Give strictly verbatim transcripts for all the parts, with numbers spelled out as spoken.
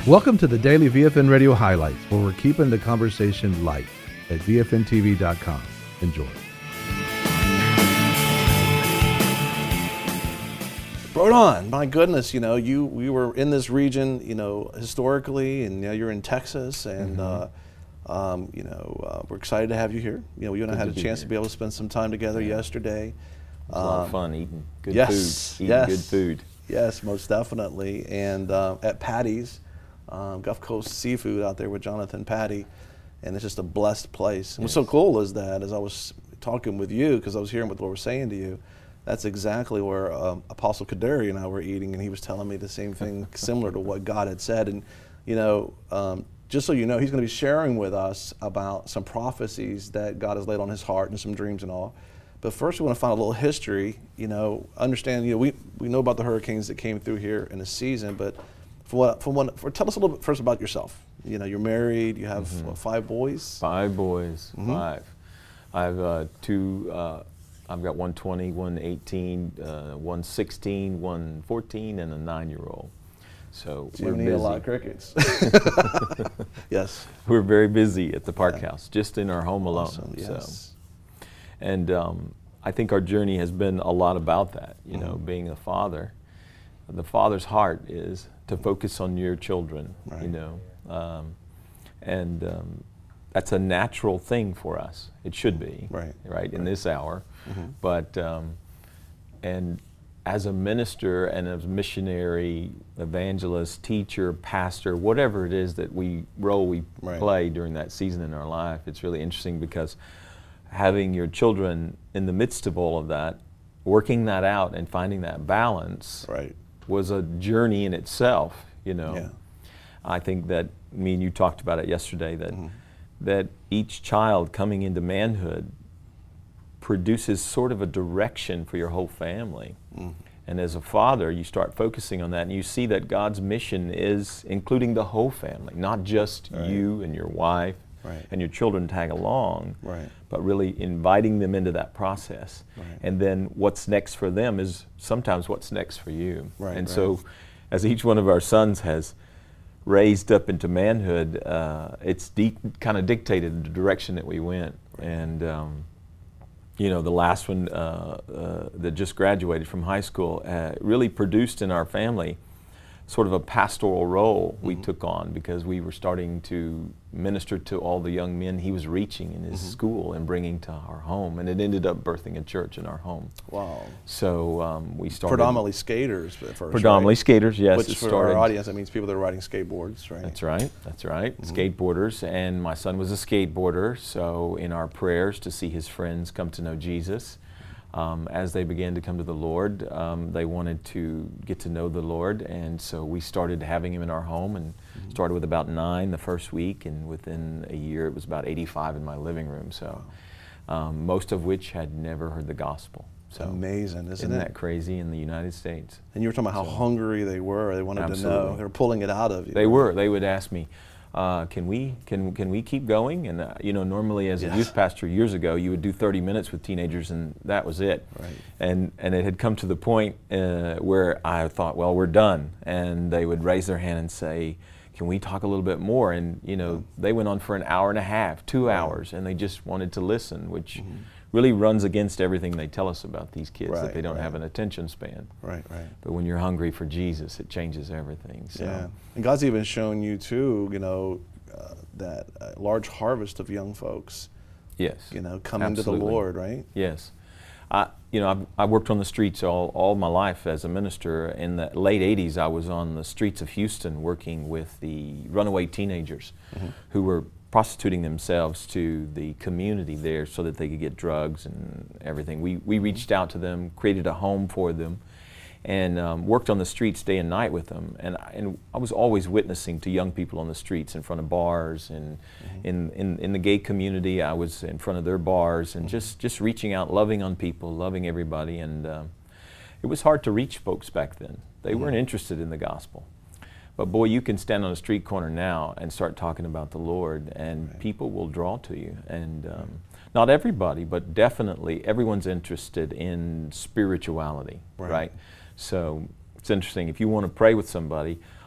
Welcome to the Daily V F N Radio Highlights, where we're keeping the conversation light at V F N T V dot com. Enjoy. Right on. My goodness, you know, you we were in this region, you know, historically, and now you're in Texas, and Mhm. uh, um, you know, uh, we're excited to have you here. You know, you and I Good had to a be chance here. to be able to spend some time together Yeah. yesterday. It was a lot Um, of fun eating good yes, food. Eating yes. good food. Yes, most definitely. And uh, at Patty's, um, Gulf Coast Seafood out there with Jonathan Patty, and it's just a blessed place. And what's so Yes. cool is that as I was talking with you, because I was hearing what the Lord was saying to you, that's exactly where um, Apostle Kaderi and I were eating, and he was telling me the same thing, similar to what God had said. And you know, um, just so you know, he's going to be sharing with us about some prophecies that God has laid on his heart and some dreams and all. But first, we want to find a little history. You know, understand. You know, we we know about the hurricanes that came through here in the season, but for what, for one, for tell us a little bit first about yourself. You know, you're married. You have Mhm. what, five boys. Five boys, Mhm. five. I have uh, two, uh, I've got one twenty, one eighteen, uh, one sixteen, one fourteen, and a nine-year-old. So So we're you need busy. a lot of crickets. Yes. We're very busy at the park Yeah. house, just in our home alone. Awesome. Yes. So, and um, I think our journey has been a lot about that. You know, Mhm. being a father, the father's heart is to focus on your children. Right. You know, um, and um, that's a natural thing for us. It should be. Right. Right. In Right. this hour, Mhm. but um, and as a minister and as a missionary, evangelist, teacher, pastor, whatever it is that we role we Right. play during that season in our life, it's really interesting because having your children in the midst of all of that, working that out and finding that balance Right. was a journey in itself, you know. Yeah. I think that me and you talked about it yesterday, that Mhm. that each child coming into manhood produces sort of a direction for your whole family. Mm. And as a father, you start focusing on that, and you see that God's mission is including the whole family, not just Right. you and your wife Right. and your children tag along, Right. but really inviting them into that process. Right. And then what's next for them is sometimes what's next for you. Right, and right. so as each one of our sons has raised up into manhood, uh, it's de- kind of dictated the direction that we went. And um, you know, the last one uh, uh, that just graduated from high school uh, really produced in our family sort of a pastoral role we Mhm. took on, because we were starting to minister to all the young men he was reaching in his Mhm. school and bringing to our home, and it ended up birthing a church in our home. Wow. So um, we started Predominantly skaters at first. predominantly right? skaters, yes. Which it for started, our audience, that means people that are riding skateboards, right? That's right, that's right, Mhm. skateboarders, and my son was a skateboarder, so in our prayers to see his friends come to know Jesus, um, as they began to come to the Lord, um, they wanted to get to know the Lord, and so we started having him in our home, and Mhm. started with about nine the first week, and within a year it was about eighty-five in my living room, so um, most of which had never heard the gospel. So Amazing, isn't, isn't it? that crazy in the United States? And you were talking about how So- hungry they were. They wanted to know. Absolutely. They were pulling it out of you. They right? were. They would ask me, uh, "Can we can can we keep going?" And uh, you know, normally as a Yes. youth pastor years ago, you would do thirty minutes with teenagers, and that was it. Right. And and it had come to the point uh, where I thought, well, we're done. And they would raise their hand and say, "Can we talk a little bit more?" And you know, they went on for an hour and a half, two Right. hours, and they just wanted to listen, which Mhm. really runs against everything they tell us about these kids, Right, that they don't right. have an attention span. Right, right. But when you're hungry for Jesus, it changes everything. So. Yeah. And God's even shown you too, you know, uh, that uh, large harvest of young folks, Yes. you know, coming to Absolutely. the Lord, right? Yes. I, you know, I've, I worked on the streets all, all my life as a minister. In the late eighties, I was on the streets of Houston working with the runaway teenagers Mhm. who were prostituting themselves to the community there so that they could get drugs and everything. We, we reached out to them, created a home for them, and um, worked on the streets day and night with them. And, I- and I was always witnessing to young people on the streets in front of bars, and Mhm. in, in, in the gay community, I was in front of their bars, and Mhm. just, just reaching out, loving on people, loving everybody. And um, it was hard to reach folks back then. They Mhm. weren't interested in the gospel. But boy, you can stand on a street corner now and start talking about the Lord, and Right. people will draw to you. And um, not everybody, but definitely everyone's interested in spirituality, Right. right? So it's interesting. If you want to pray with somebody,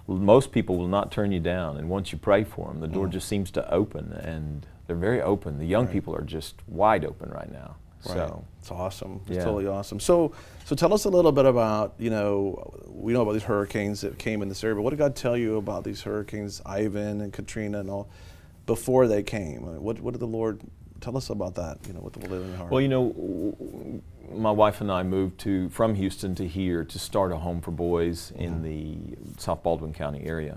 most people will not turn you down, and once you pray for them, the door Mm. just seems to open, and they're very open. The young Right. people are just wide open right now. Right. So It's awesome. It's Yeah. totally awesome. So, so tell us a little bit about, you know, we know about these hurricanes that came in this area, but what did God tell you about these hurricanes, Ivan and Katrina and all, before they came? What, what did the Lord tell us about that, you know, with the living heart? Well, you know, w- w- my wife and I moved to from Houston to here to start a home for boys Mm-hmm. in the South Baldwin County area.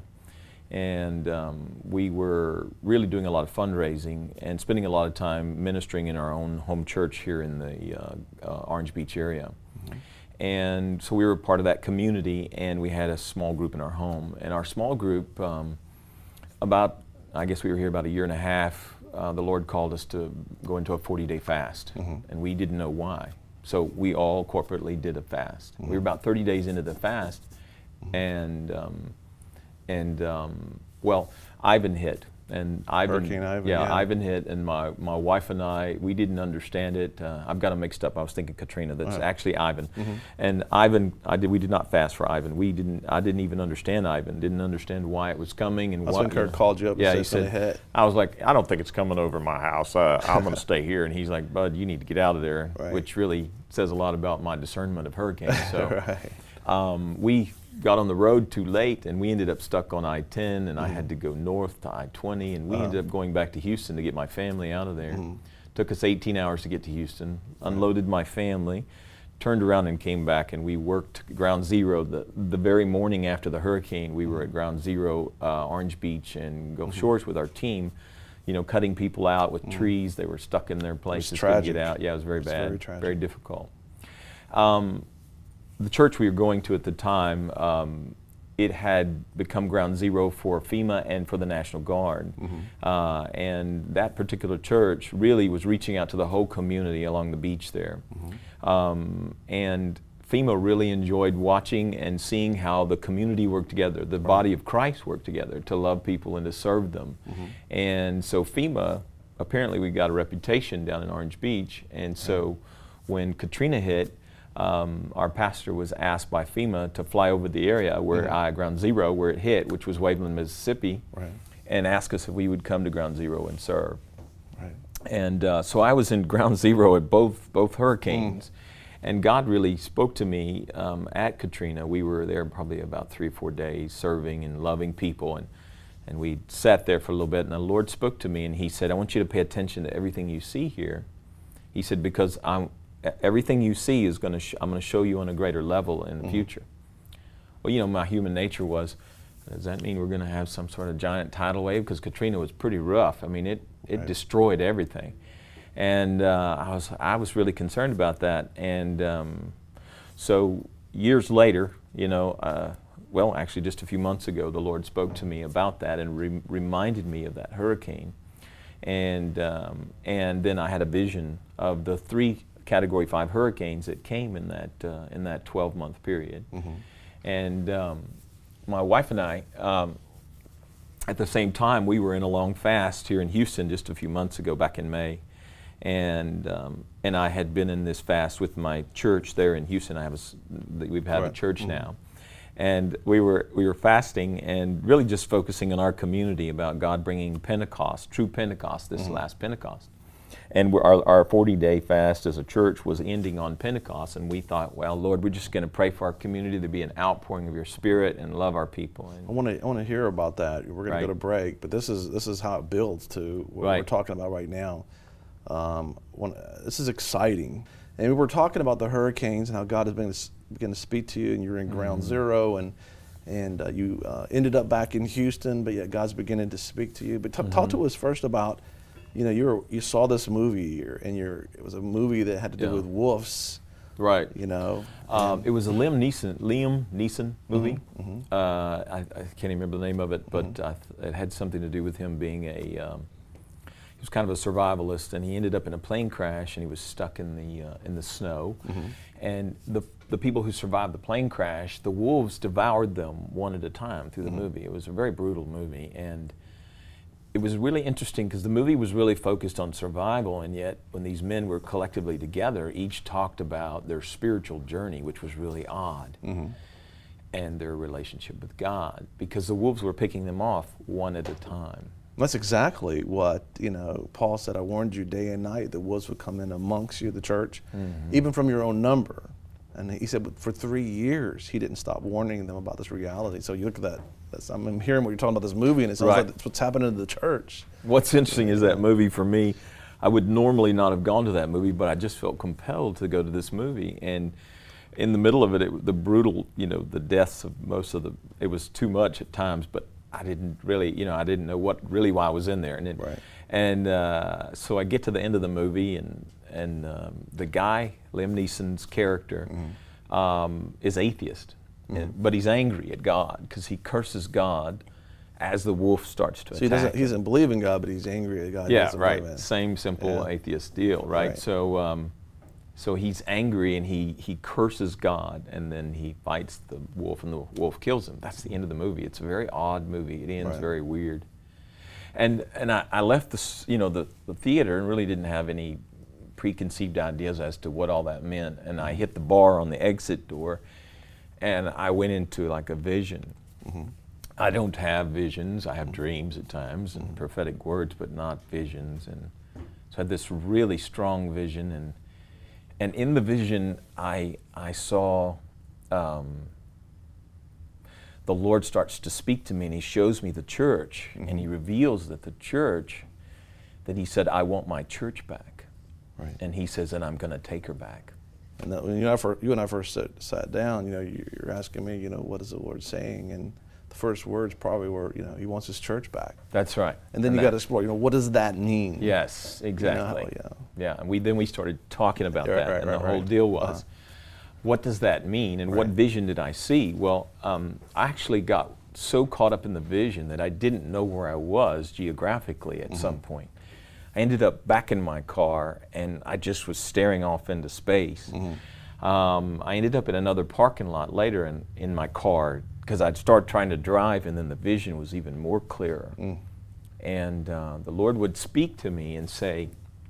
And um, we were really doing a lot of fundraising and spending a lot of time ministering in our own home church here in the uh, uh, Orange Beach area. Mm-hmm. And so we were part of that community, and we had a small group in our home. And our small group, um, about, I guess we were here about a year and a half, uh, the Lord called us to go into a forty-day fast, Mhm. and we didn't know why. So we all corporately did a fast. We were about thirty days into the fast, and um, and um, well, Ivan hit, and Ivan, Hurricane Ivan, yeah, yeah. Ivan hit, and my my wife and I, we didn't understand it. Uh, I've got them mixed up. I was thinking Katrina. That's Right. actually Ivan, and Ivan. I did. We did not fast for Ivan. We didn't. I didn't even understand Ivan. Didn't understand why it was coming and That's why. when Kurt you know. called you up Yeah, and he said, said. "Hit." I was like, I don't think it's coming over my house. Uh, I'm going to stay here. And he's like, Bud, you need to get out of there, Right. which really says a lot about my discernment of hurricanes. So Right. um, we got on the road too late, and we ended up stuck on I ten, and I Mm-hmm. had to go north to I twenty, and we Uh-huh. ended up going back to Houston to get my family out of there. Mhm. Took us eighteen hours to get to Houston, unloaded my family, turned around and came back, and we worked ground zero. The, the very morning after the hurricane, we were at ground zero, uh, Orange Beach and Gulf Shores with our team, you know, cutting people out with trees. They were stuck in their places, couldn't tragic. get out. Yeah, it was very It's bad, very tragic. very difficult. Um, the church we were going to at the time, um, it had become ground zero for FEMA and for the National Guard. Mm-hmm. Uh, and that particular church really was reaching out to the whole community along the beach there. Mm-hmm. Um, and FEMA really enjoyed watching and seeing how the community worked together, the body of Christ worked together to love people and to serve them. Mm-hmm. And so FEMA, apparently we got a reputation down in Orange Beach, and so when Katrina hit, um, our pastor was asked by FEMA to fly over the area where Mhm. I, ground zero, where it hit, which was Waveland, Mississippi, Right. and ask us if we would come to ground zero and serve. Right. And uh, so I was in ground zero at both both hurricanes, and God really spoke to me um, at Katrina. We were there probably about three or four days serving and loving people, and and we sat there for a little bit, and the Lord spoke to me, and He said, I want you to pay attention to everything you see here. He said, because I'm, everything you see is going to, sh- I'm going to show you on a greater level in the future. Well, you know, my human nature was, does that mean we're going to have some sort of giant tidal wave? Because Katrina was pretty rough. I mean, it, it Right. destroyed everything. And uh, I was I was really concerned about that. And um, so years later, you know, uh, well, actually just a few months ago, the Lord spoke to me about that and re- reminded me of that hurricane. And um, and then I had a vision of the three Category Five hurricanes that came in that uh, in that twelve month period. Mm-hmm. And um, my wife and I, um, at the same time, we were in a long fast here in Houston just a few months ago, back in May. And um, and I had been in this fast with my church there in Houston. I have a, s- we've had a Right. church Mhm. now, and we were we were fasting and really just focusing on our community about God bringing Pentecost, true Pentecost, this Mhm. last Pentecost. And we're, our our forty day fast as a church was ending on Pentecost, and we thought, well, Lord, we're just going to pray for our community to be an outpouring of Your Spirit and love our people. And I want to I want to hear about that. We're going Right. to go to break, but this is this is how it builds to what we're Right. talking about right now. Um, when, this is exciting, and we were talking about the hurricanes and how God has been begun to speak to you, and you're in ground zero, and and uh, you uh, ended up back in Houston, but yet God's beginning to speak to you. But t- talk to us first about, you know, you were you saw this movie, and you're it was a movie that had to do Yeah. with wolves, right. you know. Um, and- it was a Liam Neeson, Liam Neeson movie. mhm. Uh, I, I can't even remember the name of it, but I th- it had something to do with him being a. Um, he was kind of a survivalist, and he ended up in a plane crash, and he was stuck in the uh, in the snow. And the the people who survived the plane crash, the wolves devoured them one at a time through the movie. It was a very brutal movie, and it was really interesting because the movie was really focused on survival, and yet when these men were collectively together, each talked about their spiritual journey, which was really odd. Mhm. and their relationship with God, because the wolves were picking them off one at a time. That's exactly what, you know, Paul said, I warned you day and night, the wolves would come in amongst you, the church, mm-hmm. even from your own number. And he said, but for three years, he didn't stop warning them about this reality. So you look at that, that's, I'm hearing what you're talking about, this movie, and it sounds right. like that's what's happening to the church. What's interesting is that movie for me, I would normally not have gone to that movie, but I just felt compelled to go to this movie. And in the middle of it, it the brutal, you know, the deaths of most of the, it was too much at times, but I didn't really, you know, I didn't know what really why I was in there. And it, right. and uh, so I get to the end of the movie, and and um, the guy, Liam Neeson's character, mm-hmm. um, is atheist, mm-hmm. and, but he's angry at God because he curses God as the wolf starts to so attack. So he doesn't, he doesn't believe in God, but he's angry at God. Yeah, right. Same simple yeah. atheist deal, right? right. So. Um, So he's angry, and he, he curses God, and then he fights the wolf, and the wolf kills him. That's the end of the movie. It's a very odd movie. It ends right. very weird. And and I, I left the, you know, the, the theater and really didn't have any preconceived ideas as to what all that meant. And I hit the bar on the exit door, and I went into like a vision. Mm-hmm. I don't have visions. I have dreams at times and mm-hmm. prophetic words, but not visions. And so I had this really strong vision, and And in the vision, I, I saw um, the Lord starts to speak to me, and he shows me the church, mm-hmm. and he reveals that the church, that he said, I want my church back. Right. And he says, and I'm going to take her back. And that, when you, and I first, you and I first sat, sat down, you know, you, you're asking me, you know, what is the Lord saying? And the first words probably were, you know, he wants his church back. That's right. And then and you got to explore, you know, what does that mean? Yes, exactly. You know, yeah. Yeah, and we then we started talking about right, that, right, and right, the right. whole deal was, uh-huh. what does that mean, and right. what vision did I see? Well, um, I actually got so caught up in the vision that I didn't know where I was geographically at mm-hmm. some point. I ended up back in my car, and I just was staring off into space. Mm-hmm. um, I ended up in another parking lot later in, in my car, because I'd start trying to drive, and then the vision was even more clearer. Mm. And uh, the Lord would speak to me and say,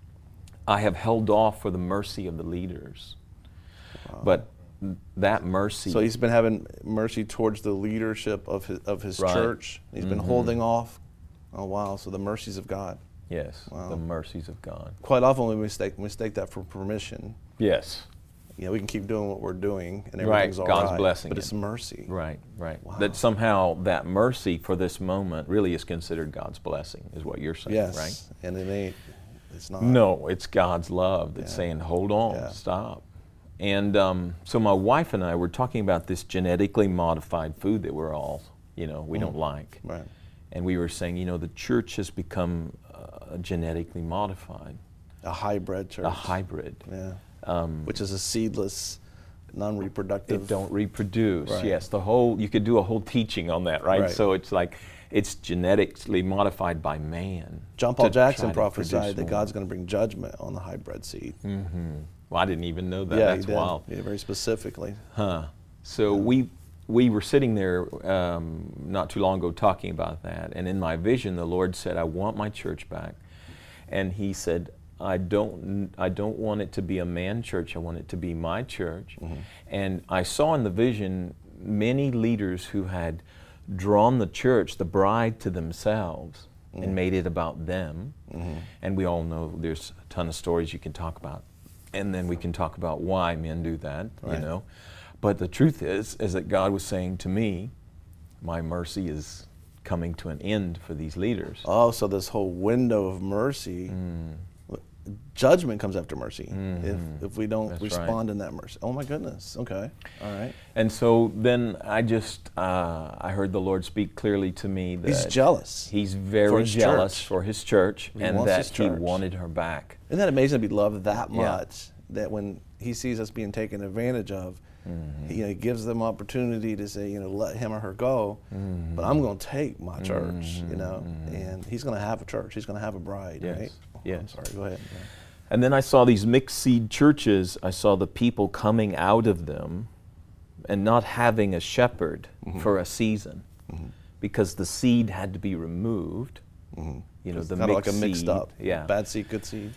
I have held off for the mercy of the leaders. Wow. But that mercy... So he's been having mercy towards the leadership of his, of his right. church. He's mm-hmm. been holding off. Oh, wow. So the mercies of God. Yes, wow. the mercies of God. Quite often we mistake, mistake that for permission. Yes. You know, we can keep doing what we're doing, and everything's right. all God's right, blessing but it. it's mercy. Right, right. Wow. That somehow that mercy for this moment really is considered God's blessing, is what you're saying, yes. right? And it ain't, it's not. No, it's God's love that's yeah. saying, hold on, yeah. stop. And um, so my wife and I were talking about this genetically modified food that we're all, you know, we mm. don't like. Right. And we were saying, you know, the church has become uh, genetically modified. A hybrid church. A hybrid. Yeah. Um, Which is a seedless, non-reproductive. It don't reproduce. Right. Yes, the whole, you could do a whole teaching on that, right? right? So it's like, it's genetically modified by man. John Paul Jackson prophesied that God's going to bring judgment on the hybrid seed. Mm-hmm. Well, I didn't even know that. Yeah, That's he did. wild. Yeah, very specifically. Huh. So yeah. we we were sitting there um, not too long ago talking about that, and in my vision, the Lord said, I want my church back. And he said, I don't, I don't want it to be a man church. I want it to be my church. Mm-hmm. And I saw in the vision many leaders who had drawn the church, the bride, to themselves mm-hmm. and made it about them. Mm-hmm. And we all know there's a ton of stories you can talk about. And then we can talk about why men do that, right. you know. But the truth is, is that God was saying to me, my mercy is coming to an end for these leaders. Oh, so this whole window of mercy, mm. judgment comes after mercy mm-hmm. if, if we don't That's respond right. in that mercy. Oh my goodness, okay, all right. And so then I just, uh, I heard the Lord speak clearly to me that He's jealous. He's very for jealous church. for His church he and that his church. He wanted her back. Isn't that amazing to be loved that yeah. much, that when He sees us being taken advantage of, mm-hmm. he, you know, he gives them opportunity to say, you know, let him or her go, mm-hmm. but I'm going to take my church, mm-hmm. you know, mm-hmm. and He's going to have a church. He's going to have a bride, yes. right? Yes. I'm sorry, go ahead. Yeah. And then I saw these mixed seed churches. I saw the people coming out of them and not having a shepherd mm-hmm. for a season mm-hmm. because the seed had to be removed. Mm-hmm. You know, it's the kind mixed of like a mixed seed. up, yeah. bad seed, good seed.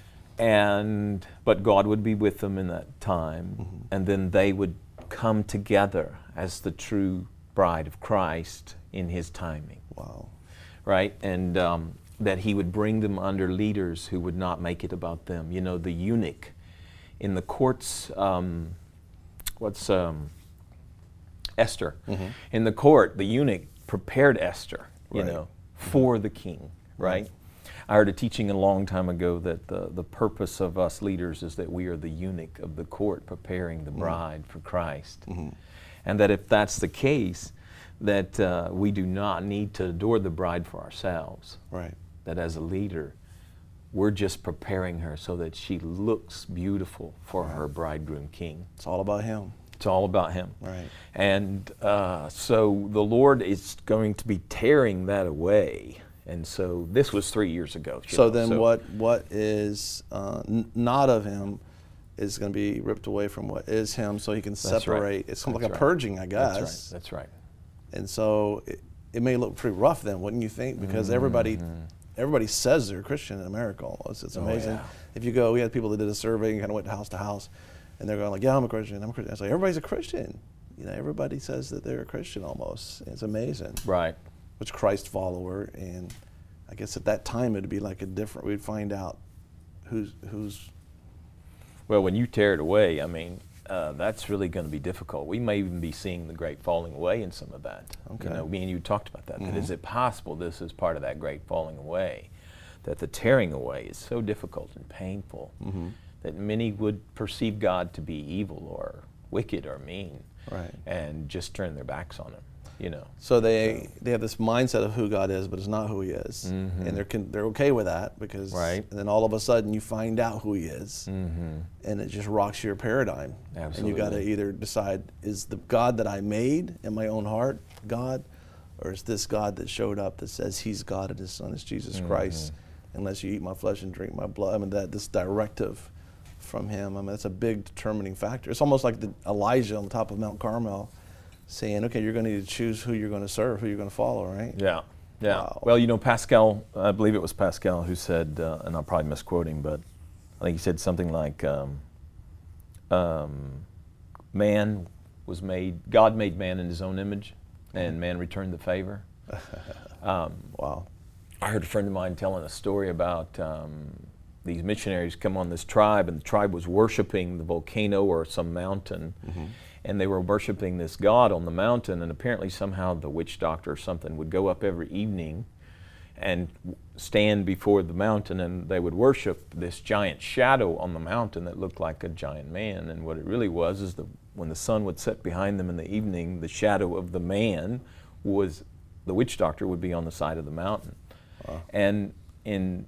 And but God would be with them in that time, mm-hmm. and then they would come together as the true bride of Christ in His timing. Wow. Right? And um, that He would bring them under leaders who would not make it about them. You know, the eunuch in the courts, um, what's um, Esther? Mm-hmm. In the court, the eunuch prepared Esther, you Right. know, for the king, right? I heard a teaching a long time ago that the, the purpose of us leaders is that we are the eunuch of the court preparing the bride mm-hmm. for Christ. Mm-hmm. And that if that's the case, that uh, we do not need to adore the bride for ourselves. Right. That as a leader, we're just preparing her so that she looks beautiful for right. her bridegroom king. It's all about Him. It's all about Him. Right. And uh, so the Lord is going to be tearing that away. And so this was three years ago. So know, then so. what what is uh, n- not of Him is going to be ripped away from what is Him, so He can separate. Right. It's That's like a right. purging, I guess. That's right. That's right. And so it, it may look pretty rough then, wouldn't you think? Because mm-hmm. everybody everybody says they're Christian in America almost. It's amazing. Oh, yeah. If you go, we had people that did a survey and kind of went house to house, and they're going like, yeah, I'm a Christian, I'm a Christian. It's like, everybody's a Christian. You know, everybody says that they're a Christian almost. It's amazing. Right. Which Christ follower, and I guess at that time it'd be like a different, we'd find out who's, who's. Well, when you tear it away, I mean, uh, that's really going to be difficult. We may even be seeing the great falling away in some of that. Okay. You know, me and you talked about that. Mm-hmm. That is it possible this is part of that great falling away? That the tearing away is so difficult and painful mm-hmm. that many would perceive God to be evil or wicked or mean, right. and just turn their backs on Him. You know. So they they have this mindset of who God is, but it's not who He is, mm-hmm. and they're con- they're okay with that because. Right. And then all of a sudden you find out who He is, mm-hmm. and it just rocks your paradigm. Absolutely. And you got to either decide: is the God that I made in my own heart God, or is this God that showed up that says He's God and His Son is Jesus mm-hmm. Christ? Unless you eat my flesh and drink my blood. I mean, that this directive from Him. I mean, that's a big determining factor. It's almost like the Elijah on the top of Mount Carmel, saying, okay, you're going to need to choose who you're going to serve, who you're going to follow, right? Yeah, yeah. Wow. Well, you know, Pascal, I believe it was Pascal who said, uh, and I'll probably misquoting, but I think he said something like, um, um, man was made, God made man in His own image, and man returned the favor. Um, wow. I heard a friend of mine telling a story about um, these missionaries come on this tribe, and the tribe was worshiping the volcano or some mountain. Mm-hmm. And they were worshiping this god on the mountain, and apparently somehow the witch doctor or something would go up every evening and stand before the mountain, and they would worship this giant shadow on the mountain that looked like a giant man. And what it really was is that when the sun would set behind them in the evening, the shadow of the man was, the witch doctor would be on the side of the mountain. Wow. And in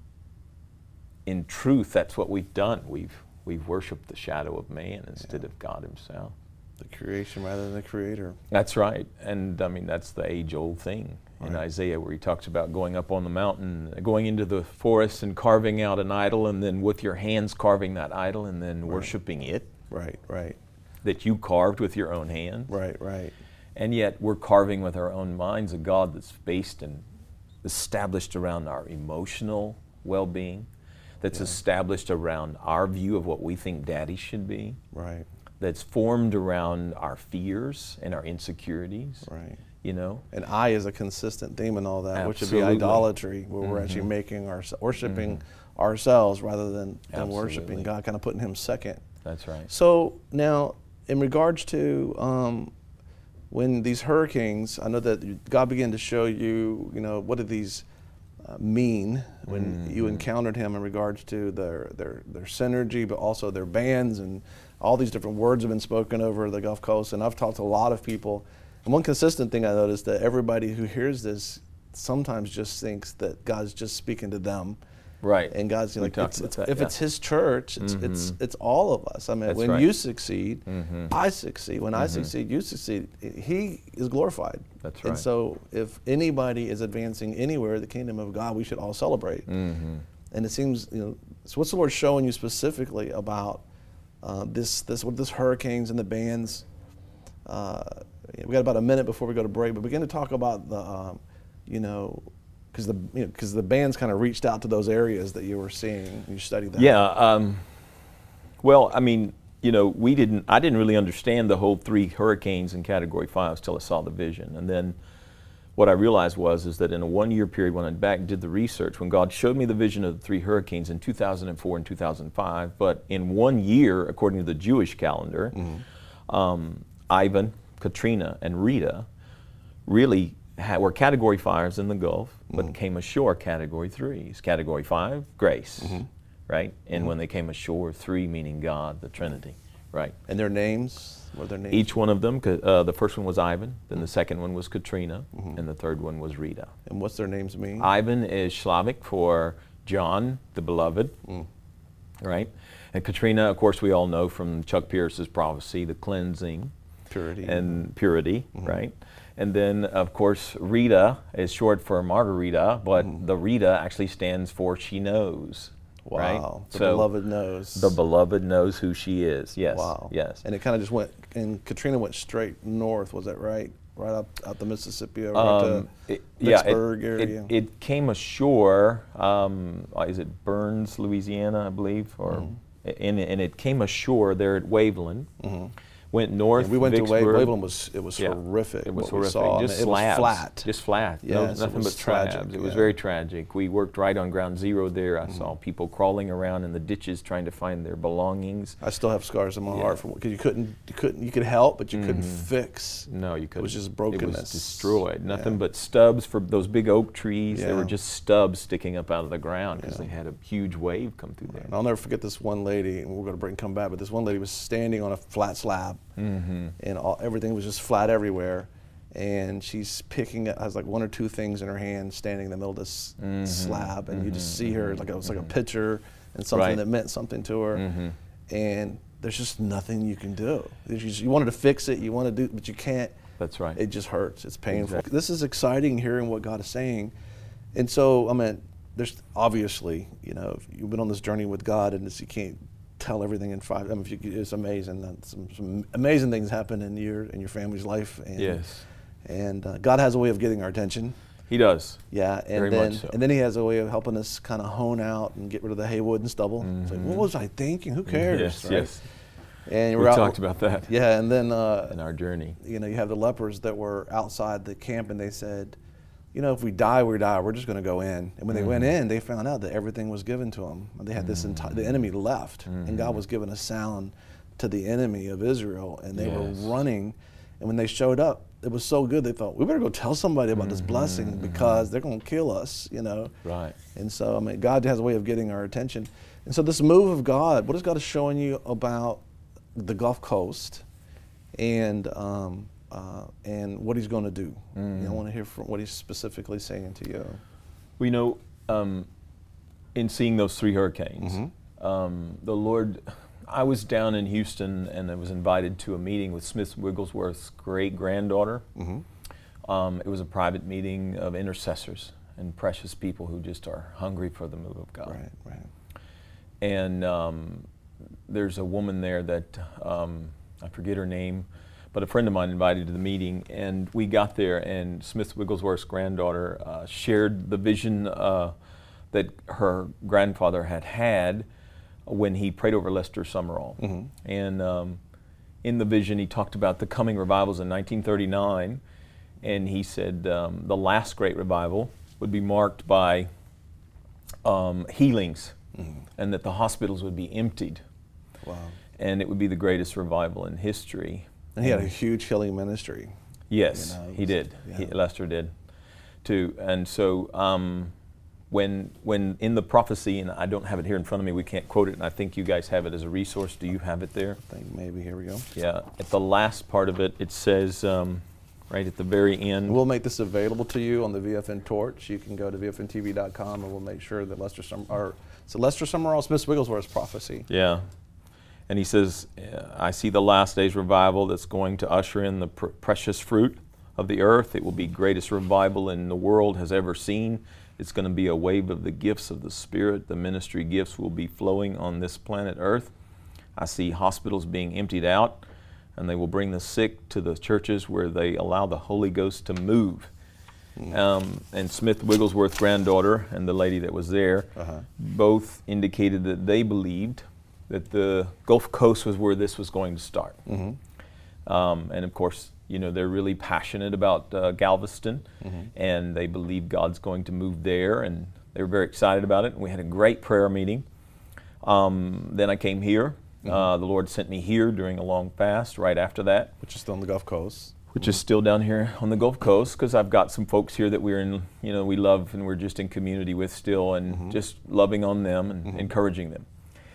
in truth, that's what we've done. We've we've worshipped the shadow of man instead yeah. of God Himself. The creation rather than the creator. That's right. And I mean, that's the age-old thing in right. Isaiah, where He talks about going up on the mountain, going into the forest and carving out an idol, and then with your hands carving that idol and then right. worshiping it. Right, right. That you carved with your own hands. Right, right. And yet we're carving with our own minds a God that's based and established around our emotional well-being, that's yeah. established around our view of what we think daddy should be. Right. That's formed around our fears and our insecurities. Right. You know? And I is a consistent theme in all that, Absolutely. which would be idolatry, where mm-hmm. we're actually making our, worshiping mm-hmm. ourselves rather than, than worshiping God, kind of putting Him second. That's right. So now, in regards to um, when these hurricanes, I know that God began to show you, you know, what did these uh, mean when mm-hmm. you encountered Him in regards to their, their, their synergy, but also their bands, and all these different words have been spoken over the Gulf Coast. And I've talked to a lot of people, and one consistent thing I noticed, that everybody who hears this sometimes just thinks that God's just speaking to them. Right. And God's you know, like, it's, it's, that, if yeah. it's His church, it's, mm-hmm. it's it's all of us. I mean, That's when right. you succeed, mm-hmm. I succeed. When mm-hmm. I succeed, you succeed. He is glorified. That's right. And so if anybody is advancing anywhere the kingdom of God, we should all celebrate. Mm-hmm. And it seems, you know, so what's the Lord showing you specifically about uh, this, this, what this hurricanes and the bands? Uh, we got about a minute before we go to break, but begin to talk about the, um, you know, because the you know, because the bands kind of reached out to those areas that you were seeing. You studied that. Yeah. Um, well, I mean, you know, we didn't, I didn't really understand the whole three hurricanes in Category five till I saw the vision. And then what I realized was is that in a one-year period, when I back did the research, when God showed me the vision of the three hurricanes in two thousand four and two thousand five, but in one year, according to the Jewish calendar, mm-hmm. um, Ivan, Katrina, and Rita really had, were Category fives in the Gulf, but mm-hmm. came ashore Category threes. Category five, grace, mm-hmm. right? And mm-hmm. when they came ashore, three meaning God, the Trinity, right? And their names? What are their names? Each one of them, uh, the first one was Ivan, then the second one was Katrina, mm-hmm. and the third one was Rita. And what's their names mean? Ivan is Slavic for John, the beloved, mm. right? And Katrina, of course, we all know from Chuck Pierce's prophecy, the cleansing. Purity. And purity, mm-hmm. right? And then, of course, Rita is short for Margarita, but mm-hmm. the Rita actually stands for she knows. Wow, right? the so beloved knows. The beloved knows who she is, yes. Wow. Yes. And it kind of just went, and Katrina went straight north, was that right? Right up out the Mississippi, over um, to it, Vicksburg yeah, it, area? It, it came ashore, um, is it Burns, Louisiana, I believe? or mm-hmm. and, and it came ashore there at Waveland. Mm-hmm. Went north. And we went Vicksburg. to Waveland. Was it was yeah. horrific? It was what horrific. We saw. Just it slabs. was flat. Just flat. Yes, no, nothing it was but tragic. slabs. It yeah. was very tragic. We worked right on ground zero there. I mm-hmm. saw people crawling around in the ditches trying to find their belongings. I still have scars in my yeah. heart from because you couldn't, you couldn't, you could help, but you mm-hmm. couldn't fix. No, you couldn't. It was just brokenness. It was destroyed. Nothing yeah. but stubs for those big oak trees. Yeah. They were just stubs sticking up out of the ground because yeah. they had a huge wave come through there. And I'll never forget this one lady, and we're going to bring come back. But this one lady was standing on a flat slab, mm-hmm. and all, everything was just flat everywhere, and she's picking up, has like one or two things in her hand, standing in the middle of this mm-hmm. slab, and mm-hmm. you just see her like it was like a picture and something right. that meant something to her, mm-hmm. and there's just nothing you can do. You, just, you wanted to fix it, you want to do, but you can't. That's right. It just hurts. It's painful. Exactly. This is exciting hearing what God is saying, and so I mean, there's obviously, you know, you've been on this journey with God, and it's, you can't tell everything in five. I mean, if you, it's amazing. Some, some amazing things happen in your in your family's life. And, yes. And uh, God has a way of getting our attention. He does. Yeah, and Very then much so. and then He has a way of helping us kind of hone out and get rid of the haywood and stubble. Mm-hmm. It's like, what was I thinking? Who cares? Yes, right? yes. And we we're talked out, about that. Yeah, and then uh, in our journey. You know, you have the lepers that were outside the camp, and they said, you know, if we die, we die. We're just going to go in. And when they mm-hmm. went in, they found out that everything was given to them. They had mm-hmm. this entire. The enemy left, mm-hmm. and God was giving a sound to the enemy of Israel, and they yes. were running. And when they showed up, it was so good. They thought, we better go tell somebody about mm-hmm. this blessing because they're going to kill us. You know. Right. And so, I mean, God has a way of getting our attention. And so, this move of God, what is God showing you about the Gulf Coast, and um, uh, and what He's going to do? Mm. You know, I want to hear from what He's specifically saying to you. We know, um, in seeing those three hurricanes, mm-hmm. um, the Lord. I was down in Houston, and I was invited to a meeting with Smith Wigglesworth's great granddaughter. Mm-hmm. Um, it was a private meeting of intercessors and precious people who just are hungry for the move of God. Right, right. And um, there's a woman there that, um, I forget her name, but a friend of mine invited to the meeting, and we got there, and Smith Wigglesworth's granddaughter uh, shared the vision uh, that her grandfather had had when he prayed over Lester Summerall. Mm-hmm. And um, in the vision, he talked about the coming revivals in nineteen thirty-nine, and he said um, the last great revival would be marked by um, healings, mm-hmm. and that the hospitals would be emptied. Wow. And it would be the greatest revival in history. And he had a huge healing ministry. Yes, you know, he did. Yeah. He, Lester did, too. And so um, when when in the prophecy, and I don't have it here in front of me, we can't quote it, and I think you guys have it as a resource. Do you have it there? I think maybe, here we go. Yeah, at the last part of it, it says, um, right at the very end. We'll make this available to you on the V F N Torch. You can go to V F N T V dot com, and we'll make sure that Lester Summerall, or so Lester Summerall, Smith Wigglesworth's prophecy. Yeah. And he says, I see the last days revival that's going to usher in the pr- precious fruit of the earth. It will be greatest revival in the world has ever seen. It's going to be a wave of the gifts of the Spirit. The ministry gifts will be flowing on this planet Earth. I see hospitals being emptied out, and they will bring the sick to the churches where they allow the Holy Ghost to move. Mm. Um, and Smith Wigglesworth's granddaughter and the lady that was there uh-huh. both indicated that they believed that the Gulf Coast was where this was going to start. Mm-hmm. Um, and of course, you know, they're really passionate about uh, Galveston, Mm-hmm. and they believe God's going to move there, and they were very excited about it. And we had a great prayer meeting. Um, then I came here. Mm-hmm. Uh, the Lord sent me here during a long fast right after that, Which is still on the Gulf Coast. which is still down here on the Gulf Coast, because I've got some folks here that we're in, you know, we love and we're just in community with still, and Mhm. just loving on them and Mhm. encouraging them.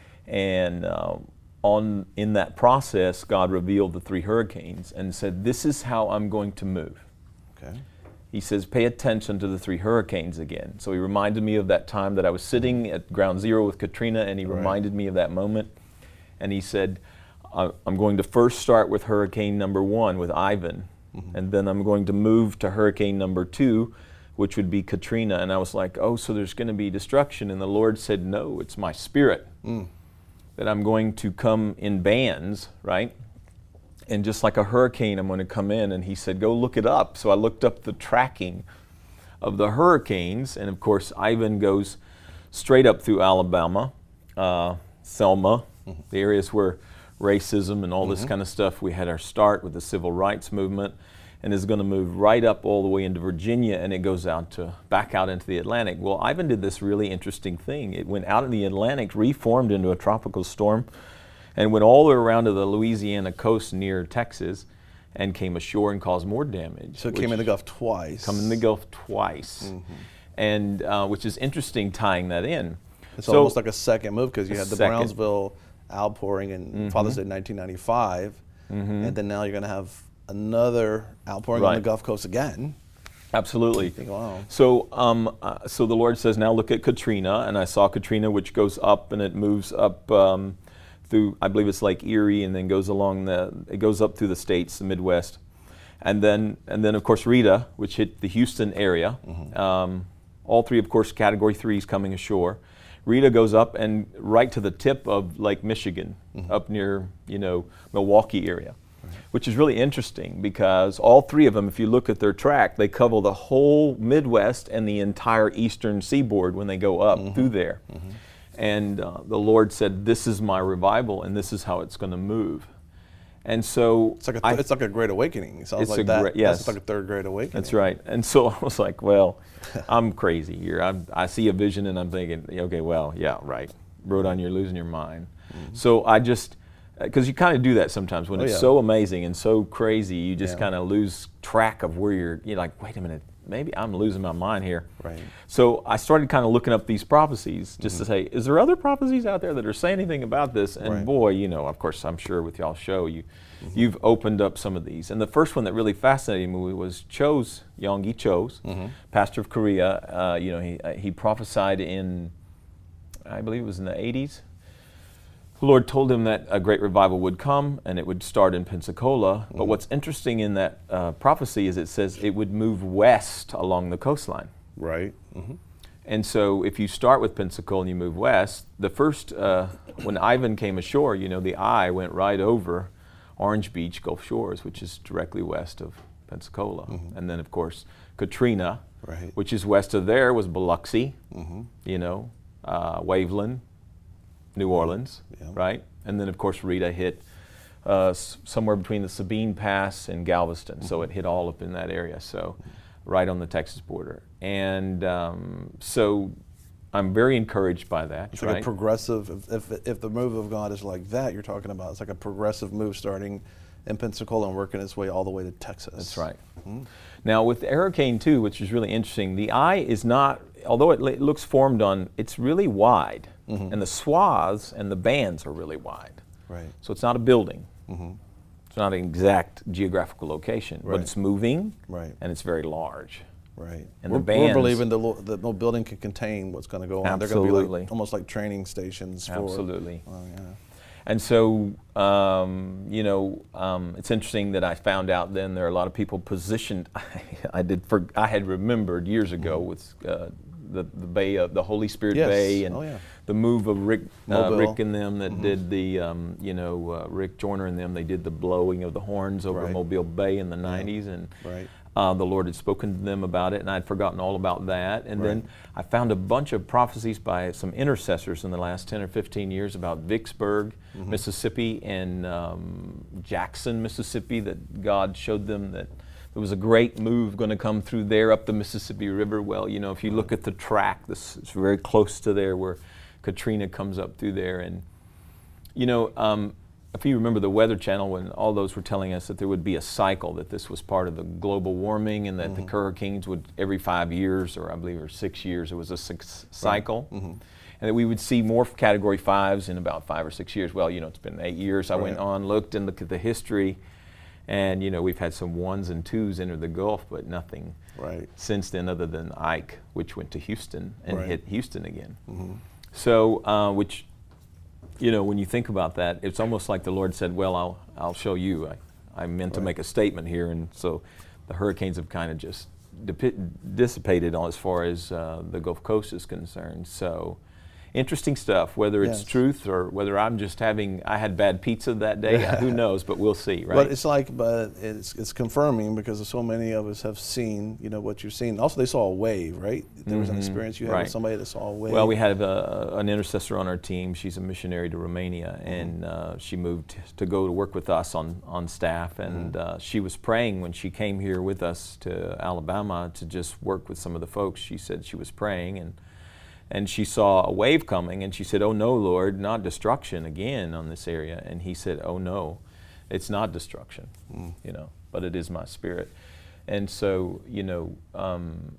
And uh, on in that process, God revealed the three hurricanes and said, "This is how I'm going to move." Okay. He says, "Pay attention to the three hurricanes again." So he reminded me of that time that I was sitting at ground zero with Katrina, and he Right. reminded me of that moment. And he said, "I- I'm going to first start with hurricane number one with Ivan, Mhm. and then I'm going to move to hurricane number two, which would be Katrina." And I was like, "Oh, so there's going to be destruction." And the Lord said, "No, it's my spirit, Mm. that I'm going to come in bands, right? And just like a hurricane, I'm going to come in." And he said, "Go look it up." So I looked up the tracking of the hurricanes, and of course, Ivan goes straight up through Alabama, uh, Selma, Mhm. the areas where racism and all this Mhm. kind of stuff. We had our start with the civil rights movement, and is going to move right up all the way into Virginia, and it goes out to back out into the Atlantic. Well, Ivan did this really interesting thing. It went out in the Atlantic, reformed into a tropical storm, and went all the way around to the Louisiana coast near Texas, and came ashore and caused more damage. So it came which- in the Gulf twice. Come in the Gulf twice, Mhm. and uh, which is interesting tying that in. It's So- almost like a second move, because you A had the second. Brownsville outpouring in Mhm. Father's Day nineteen ninety-five, Mhm. and then now you're going to have another outpouring on the Right. Gulf Coast again. Absolutely. I think, wow. So, um, uh, so the Lord says, "Now look at Katrina," and I saw Katrina, which goes up and it moves up um, through, I believe it's Lake Erie, and then goes along the, it goes up through the states, the Midwest, and then, and then of course Rita, which hit the Houston area. Mhm. Um, all three, of course, Category threes coming ashore. Rita goes up and right to the tip of Lake Michigan, Mhm. up near, you know, Milwaukee area. Which is really interesting, because all three of them, if you look at their track, they cover the whole Midwest and the entire eastern seaboard when they go up Mhm. through there. Mhm. And uh, the Lord said, "This is my revival, and this is how it's going to move." And so It's like a, I- it's like a great awakening. It sounds It's like a that. great- That's yes. like a third grade awakening. that's right. And so I was like, well, I'm crazy here. I'm, I see a vision and I'm thinking, okay, well, yeah, right. Rodon, you're losing your mind. Mhm. So I just, because you kind of do that sometimes when Oh, it's yeah. so amazing and so crazy, you just Yeah. kind of lose track of where you're, you're like, wait a minute, maybe I'm losing my mind here. Right. So I started kind of looking up these prophecies just to Mhm. say, is there other prophecies out there that are saying anything about this? And Right. boy, you know, of course, I'm sure with y'all's show, you, Mhm. you've opened up some of these. And the first one that really fascinated me was Cho's, Yonggi Cho's, Mhm. pastor of Korea. Uh, you know, he, uh, he prophesied in, I believe it was in the eighties. The Lord told him that a great revival would come and it would start in Pensacola. But Mhm. what's interesting in that uh, prophecy is it says it would move west along the coastline. Right. Mhm. And so if you start with Pensacola and you move west, the first, uh, when Ivan came ashore, you know, the eye went right over Orange Beach, Gulf Shores, which is directly west of Pensacola. Mhm. And then, of course, Katrina, Right. which is west of there, was Biloxi, Mhm. you know, uh, Waveland, New Orleans, Yeah. right? And then, of course, Rita hit uh, s- somewhere between the Sabine Pass and Galveston. So Mhm. it hit all up in that area, so right on the Texas border. And um, so I'm very encouraged by that, It's right? like a progressive. If, if if the move of God is like that, you're talking about, it's like a progressive move starting in Pensacola and working its way all the way to Texas. That's right. Mhm. Now with Hurricane two, which is really interesting, the eye is not, although it, li- looks formed on, it's really wide. Mhm. And the swaths and the bands are really wide. Right. So it's not a building. Mhm. It's not an exact geographical location, Right. but it's moving Right. and it's very large. Right. And we're, the bands- we're believing the lo- that no building can contain what's going to go on. They're going to be Absolutely. like almost like training stations. For, Absolutely. Oh, yeah. And so, um, you know, um, it's interesting that I found out then there are a lot of people positioned. I did. For, I had remembered years ago Mhm. with uh, the the Bay of the Holy Spirit Yes. Bay and Oh, yeah. the move of Rick, uh, Mobile. Rick and them that Mhm. did the, um, you know, uh, Rick Joyner and them. They did the blowing of the horns over Right. Mobile Bay in the nineties, and Right. Uh, the Lord had spoken to them about it, and I'd forgotten all about that. And Right. then I found a bunch of prophecies by some intercessors in the last ten or fifteen years about Vicksburg, mm-hmm. Mississippi, and um, Jackson, Mississippi, that God showed them that there was a great move going to come through there up the Mississippi River. Well, you know, if you look at the track, this is very close to there where Katrina comes up through there. And, you know, um, if you remember the Weather Channel, when all those were telling us that there would be a cycle, that this was part of the global warming, and that mm-hmm. the hurricanes would, every five years, or I believe, or six years, it was a six cycle. Right. Mm-hmm. And that we would see more category fives in about five or six years. Well, you know, it's been eight years. I right. went on, looked, and looked at the history, and, you know, we've had some ones and twos enter the Gulf, but nothing right. since then other than Ike, which went to Houston and right. hit Houston again. Mm-hmm. So, uh, which, you know, when you think about that, it's almost like the Lord said, well, I'll, I'll show you. I, I meant right. to make a statement here, and so the hurricanes have kind of just dissipated as far as uh, the Gulf Coast is concerned. So, interesting stuff, whether it's yes. truth or whether I'm just having, I had bad pizza that day, who knows, but we'll see, right? But it's like, but it's, it's confirming, because so many of us have seen, you know, what you've seen. Also, they saw a wave, right? There was mm-hmm. an experience you had right. with somebody that saw a wave. Well, we had a, an intercessor on our team. She's a missionary to Romania, mm-hmm. and uh, she moved to go to work with us on, on staff, and mm-hmm. uh, she was praying when she came here with us to Alabama to just work with some of the folks. She said she was praying, and And she saw a wave coming, and she said, "Oh no, Lord, not destruction again on this area." And he said, "Oh no, it's not destruction, mm. you know, but it is my spirit." And so, you know, um,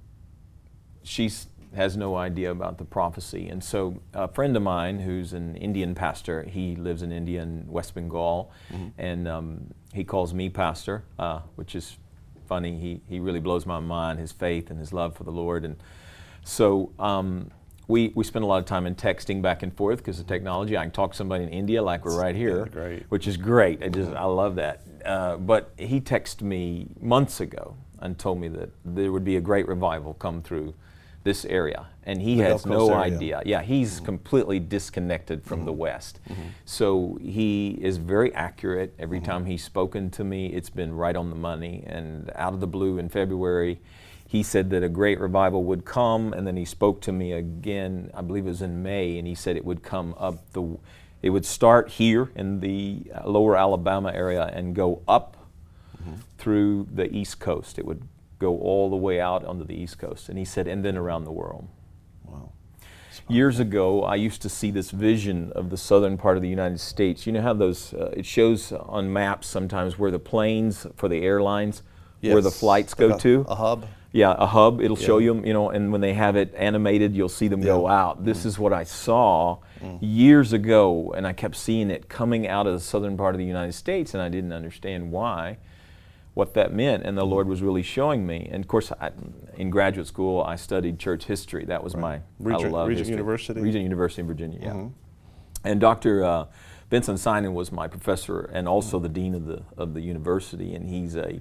she has no idea about the prophecy. And so, a friend of mine who's an Indian pastor, he lives in India in West Bengal, mm-hmm. and um, he calls me pastor, uh, which is funny. He he really blows my mind, his faith and his love for the Lord. And so. Um, We, we spend a lot of time in texting back and forth because of technology. I can talk to somebody in India like we're right here, yeah, great. which is great. I just I love that. Uh, but he texted me months ago and told me that there would be a great revival come through this area, and he the has no area. idea. Yeah, he's mm-hmm. completely disconnected from mm-hmm. the West. Mm-hmm. So he is very accurate. Every mm-hmm. time he's spoken to me, it's been right on the money. And out of the blue in February, he said that a great revival would come, and then he spoke to me again, I believe it was in May, and he said it would come up, the, it would start here in the lower Alabama area and go up mm-hmm. through the East Coast. It would go all the way out onto the East Coast. And he said, and then around the world. Wow. Years ago, I used to see this vision of the southern part of the United States. You know how those, uh, it shows on maps sometimes where the planes for the airlines, yes. where the flights go like a, to. A hub. Yeah, a hub. It'll yeah. show you, you know, and when they have it animated, you'll see them yeah. go out. This mm. is what I saw mm. years ago, and I kept seeing it coming out of the southern part of the United States, and I didn't understand why, what that meant, and the mm. Lord was really showing me. And of course, I, in graduate school, I studied church history. That was right. my, Regent, I love Regent history. University? Regent University in Virginia, yeah. Mm-hmm. And Doctor Uh, Vincent Simon was my professor and also mm. the dean of the, of the university, and he's a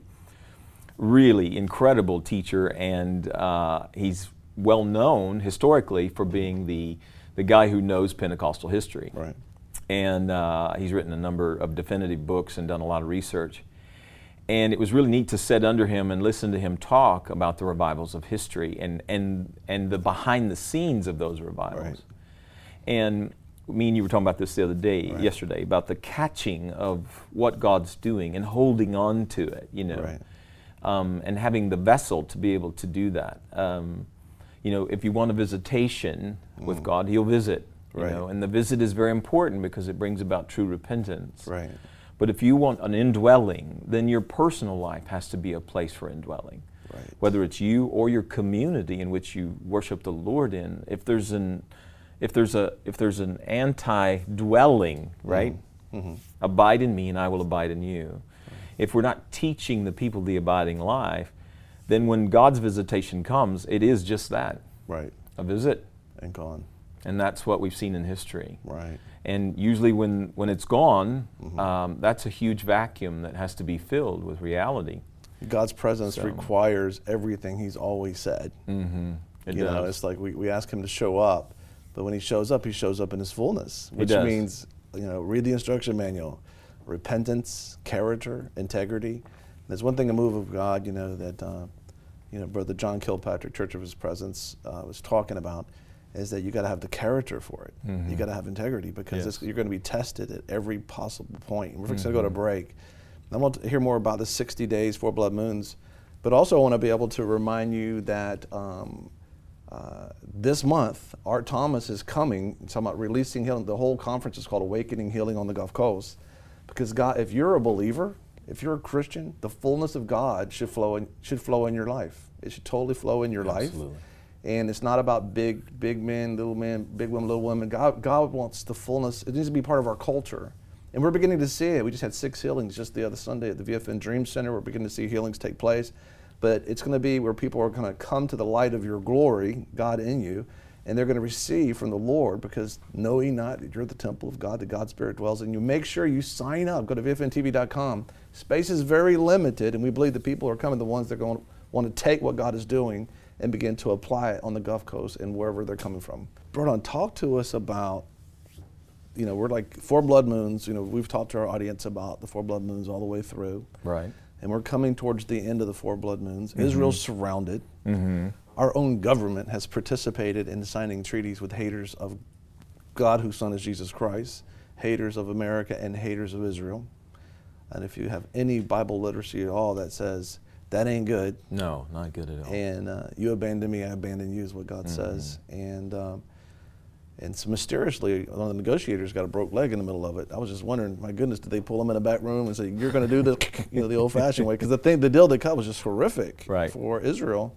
really incredible teacher, and uh, he's well known historically for being the the guy who knows Pentecostal history. Right. And uh, he's written a number of definitive books and done a lot of research. And it was really neat to sit under him and listen to him talk about the revivals of history and and and the behind the scenes of those revivals. Right. And me and you were talking about this the other day, right. yesterday, about the catching of what God's doing and holding on to it, you know. Right. Um, and having the vessel to be able to do that. Um, you know, if you want a visitation mm. with God, He'll visit. You right. know, and the visit is very important because it brings about true repentance. Right. But if you want an indwelling, then your personal life has to be a place for indwelling. Right. Whether it's you or your community in which you worship the Lord in. If there's an, if there's a, if there's an anti-dwelling, right? Mm-hmm. Mm-hmm. Abide in me, and I will abide in you. If we're not teaching the people the abiding life, then when God's visitation comes, it is just that. Right. A visit. And gone. And that's what we've seen in history. Right. And usually when, when it's gone, mm-hmm. um, that's a huge vacuum that has to be filled with reality. God's presence So- requires everything He's always said. Mm-hmm. It you does. know, it's like we, we ask Him to show up, but when He shows up, He shows up in His fullness, He which does. means, you know, read the instruction manual. Repentance, character, integrity, There's one thing, a move of God, you know, that uh, you know, Brother John Kilpatrick, Church of His Presence, uh, was talking about, is that you got to have the character for it. Mm-hmm. You got to have integrity, because yes. it's, you're going to be tested at every possible point. We're mm-hmm. going to go to break. I want to hear more about the sixty days, four blood moons, but also I want to be able to remind you that um, uh, this month, Art Thomas is coming, talking about releasing healing. The whole conference is called Awakening Healing on the Gulf Coast, because God, if you're a believer, if you're a Christian, the fullness of God should flow in, should flow in your life. It should totally flow in your Absolutely. life. And it's not about big, big men, little men, big women, little women. God, God wants the fullness. It needs to be part of our culture. And we're beginning to see it. We just had six healings just the other Sunday at the V F N Dream Center. We're beginning to see healings take place. But it's going to be where people are going to come to the light of your glory, God in you, and they're going to receive from the Lord, because know ye not that you're the temple of God, that God's Spirit dwells in you. Make sure you sign up. Go to V F N T V dot com. Space is very limited, and we believe the people who are coming, the ones that are going to want to take what God is doing and begin to apply it on the Gulf Coast and wherever they're coming from. Brodon, talk to us about, you know, we're like four blood moons. You know, we've talked to our audience about the four blood moons all the way through. Right. And we're coming towards the end of the four blood moons. Mm-hmm. Israel's surrounded. Mm-hmm. Our own government has participated in signing treaties with haters of God, whose Son is Jesus Christ, haters of America, and haters of Israel. And if you have any Bible literacy at all, that says that ain't good. No, not good at all. And uh, you abandon me, I abandon you, is what God mm-hmm. says. And um, and so mysteriously, one of the negotiators got a broke leg in the middle of it. I was just wondering, my goodness, did they pull him in a back room and say, "You're going to do this," you know, the old-fashioned way? Because the thing, the deal they cut was just horrific right. for Israel.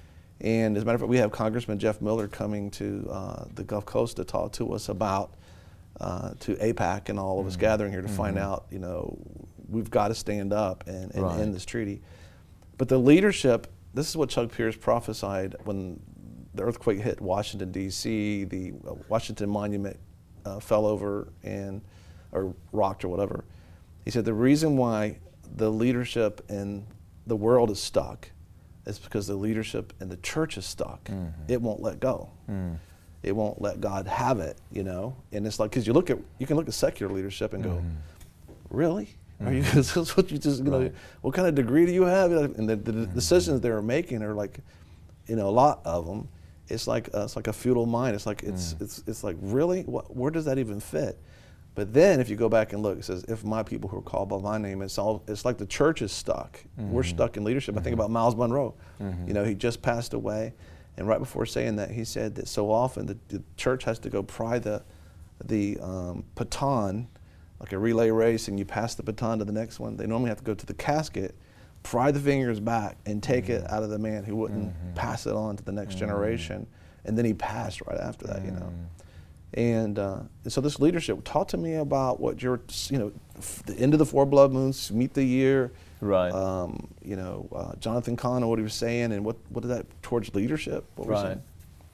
And as a matter of fact, we have Congressman Jeff Miller coming to uh, the Gulf Coast to talk to us about, uh, to AIPAC and all of us mm-hmm. gathering here to mm-hmm. find out, you know, we've got to stand up and, and right. end this treaty. But the leadership, this is what Chuck Pierce prophesied when the earthquake hit Washington, D C, the Washington Monument uh, fell over and, or rocked or whatever. He said the reason why the leadership in the world is stuck is because the leadership in the church is stuck. Mm-hmm. It won't let go. Mm. It won't let God have it, you know? And it's like, because you look at, you can look at secular leadership and go, mm-hmm. really? Mm-hmm. Are you, this is what you just, you know, right. what kind of degree do you have? And the, the mm-hmm. decisions they're making are like, you know, a lot of them, it's like uh, it's like a feudal mind. It's like it's mm. it's it's like, really, what, where does that even fit? But then if you go back and look, it says, "If my people who are called by my name," it's all it's like the church is stuck. Mm-hmm. We're stuck in leadership. Mm-hmm. I think about Miles Monroe. Mm-hmm. You know, he just passed away, and right before saying that, he said that so often the, the church has to go pry the the um, baton, like a relay race, and you pass the baton to the next one. They normally have to go to the casket, pry the fingers back, and take mm-hmm. it out of the man who wouldn't mm-hmm. pass it on to the next mm-hmm. generation. And then he passed right after that, mm-hmm. you know. And uh, so this leadership, talk to me about what you're, you know, the end of the four blood moons, meet the year. Right. Um, you know, uh, Jonathan Cahn, what he was saying, and what, what is that towards leadership? What right. saying?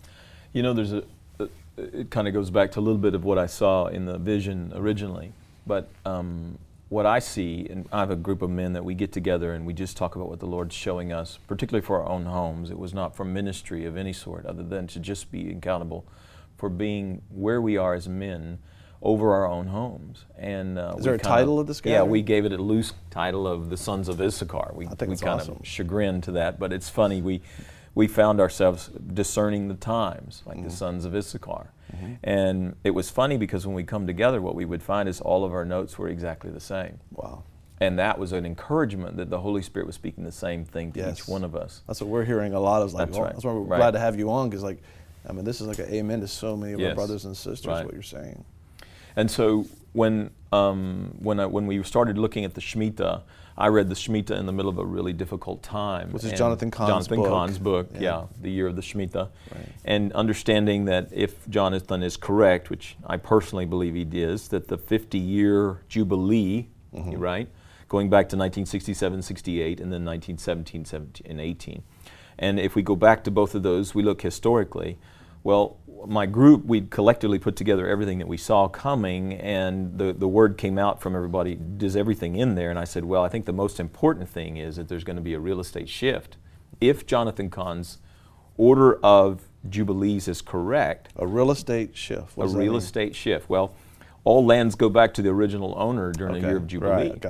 You know, there's a, a it kind of goes back to a little bit of what I saw in the vision originally. But um, what I see, and I have a group of men that we get together and we just talk about what the Lord's showing us, particularly for our own homes. It was not for ministry of any sort other than to just be accountable for being where we are as men over our own homes. And uh, is there a title of this guy? Yeah, we gave it a loose title of the Sons of Issachar. We, I think we it's kind awesome. of chagrined to that, but it's funny. We we found ourselves discerning the times, like mm-hmm. the Sons of Issachar. Mm-hmm. And it was funny because when we come together, what we would find is all of our notes were exactly the same. Wow. And that was an encouragement that the Holy Spirit was speaking the same thing to yes. each one of us. That's what we're hearing a lot. Is like, that's, well, right. that's why we're right. glad to have you on, because like, I mean, this is like an amen to so many of yes. our brothers and sisters, right. what you're saying. And so when um, when I, when we started looking at the Shemitah, I read the Shemitah in the middle of a really difficult time. Which is Jonathan Cahn's Jonathan book. Cahn's book, yeah. yeah, The Year of the Shemitah. Right. And understanding that if Jonathan is correct, which I personally believe he is, that the fifty-year Jubilee, mm-hmm. right, going back to nineteen sixty-seven, sixty-eight, and then nineteen seventeen, seventeen, and eighteen. And if we go back to both of those, we look historically, well, my group, we'd collectively put together everything that we saw coming, and the, the word came out from everybody, does everything in there? And I said, well, I think the most important thing is that there's going to be a real estate shift. If Jonathan Cahn's order of Jubilees is correct. A real estate shift. What a real mean? estate shift. Well, all lands go back to the original owner during okay. the year of Jubilee. Right, got it.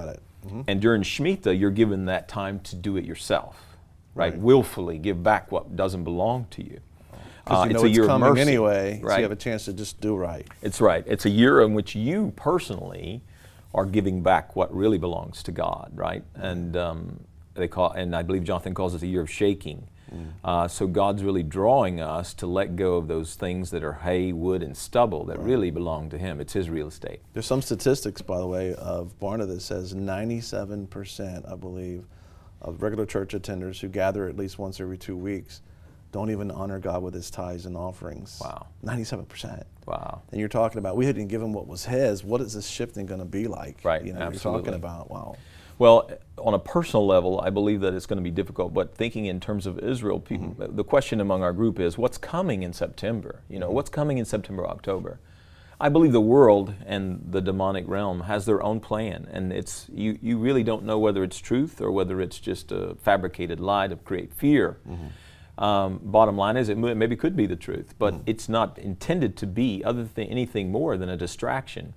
Mm-hmm. And during Shemitah, you're given that time to do it yourself, right? Right. Willfully give back what doesn't belong to you. Because you know it's a it's year of coming mercy, anyway, so right? you have a chance to just do right. It's right. It's a year in which you personally are giving back what really belongs to God, right? And um, they call, and I believe Jonathan calls it a year of shaking. Mm. Uh, so God's really drawing us to let go of those things that are hay, wood, and stubble that right. really belong to Him. It's His real estate. There's some statistics, by the way, of Barna that says ninety-seven percent, I believe, of regular church attenders who gather at least once every two weeks don't even honor God with His tithes and offerings. Wow. ninety-seven percent. Wow. And you're talking about, we hadn't given what was His. What is this shifting going to be like? Right, you know, absolutely. You're talking about, wow. Well, on a personal level, I believe that it's going to be difficult, but thinking in terms of Israel, people, mm-hmm. the question among our group is, what's coming in September? You know, mm-hmm. what's coming in September, October? I believe the world and the demonic realm has their own plan, and it's you, you really don't know whether it's truth or whether it's just a fabricated lie to create fear. Mm-hmm. Um, bottom line is, it maybe could be the truth, but mm-hmm. it's not intended to be other than anything more than a distraction.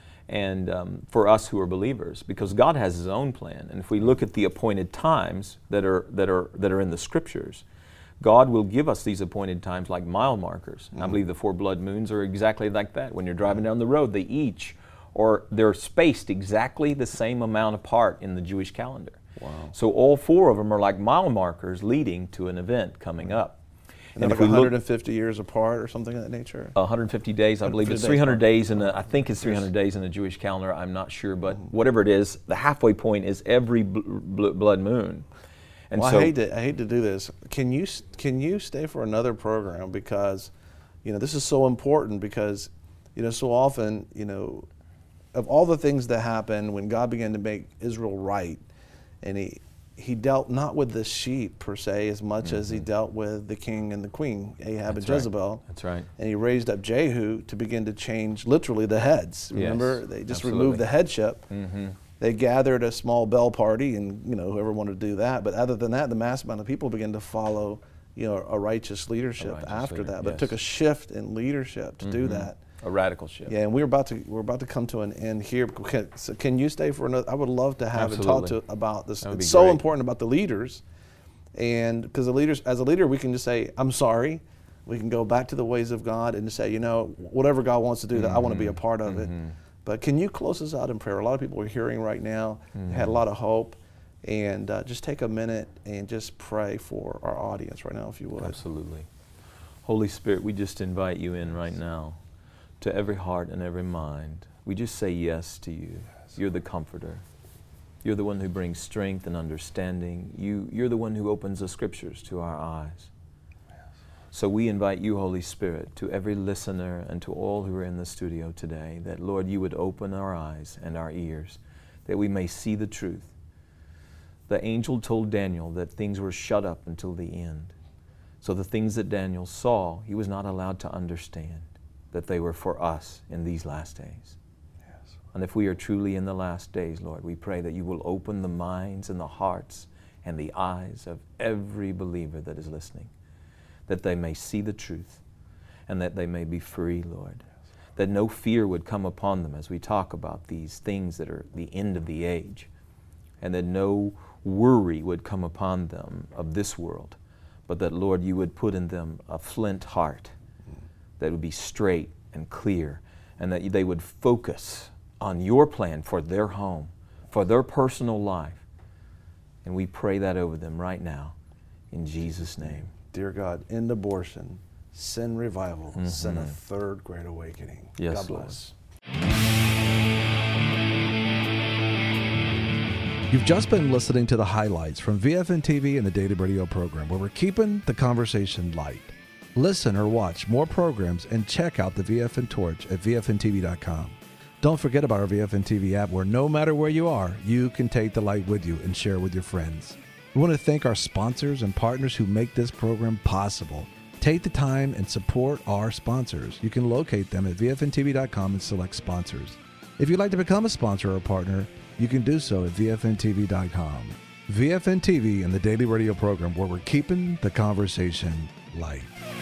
And um, for us who are believers, because God has His own plan, and if we look at the appointed times that are that are that are in the Scriptures, God will give us these appointed times like mile markers. Mm-hmm. I believe the four blood moons are exactly like that. When you're driving down the road, they each, or they're spaced exactly the same amount apart in the Jewish calendar. Wow. So all four of them are like mile markers leading to an event coming up. And, and like if we one hundred fifty look, years apart or something of that nature? one hundred fifty days, I believe. It's three hundred days, in the, I think it's three hundred days in the Jewish calendar. I'm not sure, but mm-hmm. whatever it is, the halfway point is every bl bl blood moon. And well, so, I hate to I hate to do this. Can you can you stay for another program, because you know this is so important, because you know so often you know of all the things that happened when God began to make Israel right, and he he dealt not with the sheep per se as much mm-hmm. as he dealt with the king and the queen, Ahab That's and Jezebel. Right. That's right. And he raised up Jehu to begin to change literally the heads. Remember, yes, they just absolutely. removed the headship. Mm-hmm. They gathered a small bell party, and you know whoever wanted to do that. But other than that, the mass amount of people began to follow, you know, a righteous leadership a righteous after leader, that. But yes. it took a shift in leadership to mm-hmm. do that. A radical shift. Yeah, and we're about to we're about to come to an end here. Can, so can you stay for another? I would love to have Absolutely. and talk to about this. It's be so great. important about the leaders, and because the leaders, as a leader, we can just say, "I'm sorry." We can go back to the ways of God and just say, you know, whatever God wants to do, that mm-hmm. I want to be a part of mm-hmm. it. But can you close us out in prayer? A lot of people are hearing right now, mm-hmm. had a lot of hope, and uh, just take a minute and just pray for our audience right now, if you would. Absolutely. Holy Spirit, we just invite you in right now to every heart and every mind. We just say yes to you. Yes. You're the comforter. You're the one who brings strength and understanding. You, you're the one who opens the Scriptures to our eyes. Yes. So we invite you, Holy Spirit, to every listener and to all who are in the studio today, that, Lord, you would open our eyes and our ears, that we may see the truth. The angel told Daniel that things were shut up until the end. So the things that Daniel saw, he was not allowed to understand, that they were for us in these last days. Yes. And if we are truly in the last days, Lord, we pray that you will open the minds and the hearts and the eyes of every believer that is listening, that they may see the truth and that they may be free, Lord. Yes. That no fear would come upon them as we talk about these things that are the end of the age, and that no worry would come upon them of this world, but that, Lord, you would put in them a flint heart that would be straight and clear, and that they would focus on your plan for their home, for their personal life. And we pray that over them right now, in Jesus' name. Dear God, end abortion, send revival, mm-hmm. send a third great awakening. Yes, God bless. You've just been listening to the highlights from V F N T V and the Daily Radio program, where we're keeping the conversation light. Listen or watch more programs and check out the V F N Torch at V F N T V dot com. Don't forget about our V F N T V app, where no matter where you are, you can take the light with you and share with your friends. We want to thank our sponsors and partners who make this program possible. Take the time and support our sponsors. You can locate them at V F N T V dot com and select sponsors. If you'd like to become a sponsor or a partner, you can do so at V F N T V dot com. V F N T V and the Daily Radio program, where we're keeping the conversation light.